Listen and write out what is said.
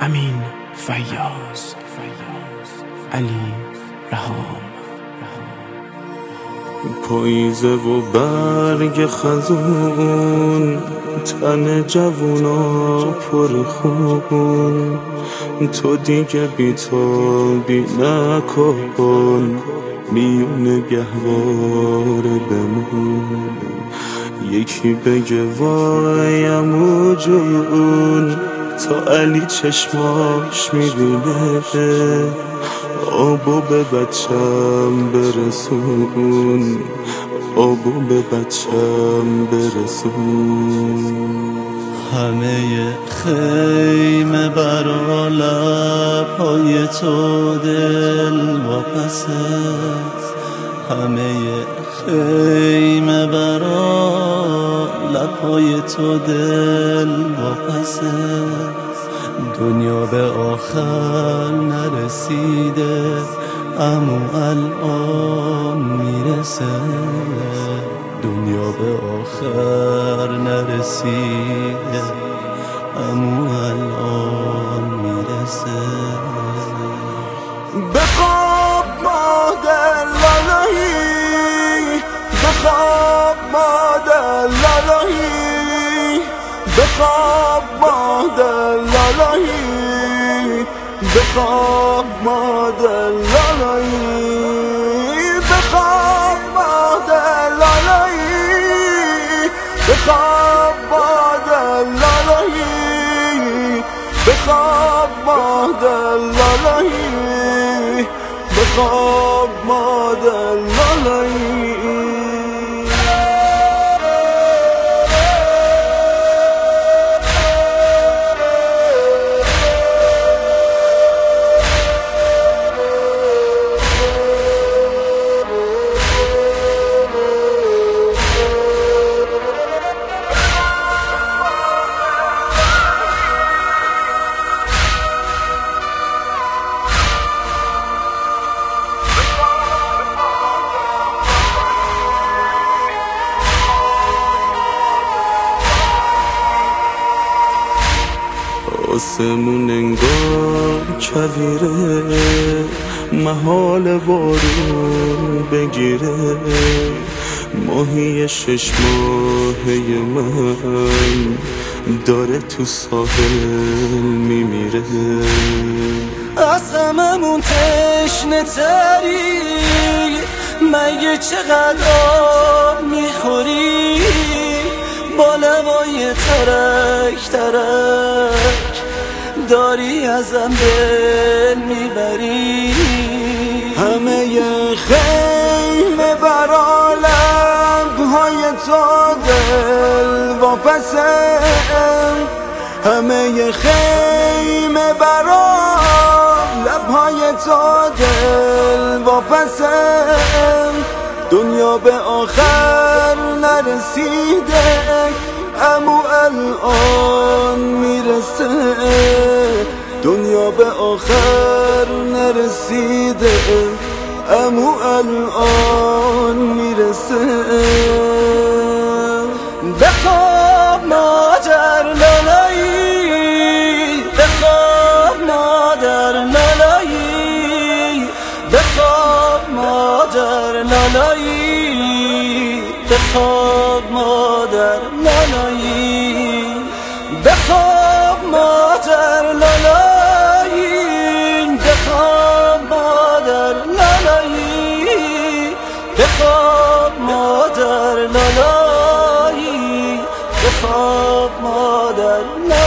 امین فیاض، علی رهام. پاییزه و برگ خزون، تن جوونا پر خون. تو دیگه بی‌تابی نکن، میون گهواره بمون. یکی بگه وای عمو جون، تا علی چشماش میبینه. آبو به بچم برسون، آبو به بچم برسون. همه خیمه برا لب‌های تو دل واپسه، همه خیمه برا لب‌های تو دل واپسه. دنیا به آخر نرسیده، اما الان میرسه. دنیا به آخر نرسیده، اما الان میرسه. بخواب مادر لالایی، بخواب مادر لالایی، بخواب مادر لالایی، بخواب مادر لالایی، بخواب مادر لالایی، بخواب مادر لالایی، بخواب مادر لالایی، بخواب مادر لالایی. آسمون انگار کویره، محال بارون بگیره. ماهی 6 ماهه من داره تو ساحل میمیره. از هممون تشنه تری، مگه چقدر آب میخوری؟ با لبای ترک ترک داری ازم دل میبری. همه خیمه برا لبهای تو دل واپسه، همه خیمه برا لبهای تو دل واپسه. دنیا به آخر نرسیده، اما الان میرسه. دنیا به آخر نرسیده، اما الان میرسه. بخواب مادر لالایی، بخواب مادر لالایی، بخواب مادر لالایی، بخواب مادر لالایی، بخواب مادر لالایی، بخواب مادر لالایی، بخواب مادر لالایی، بخواب مادر لالایی.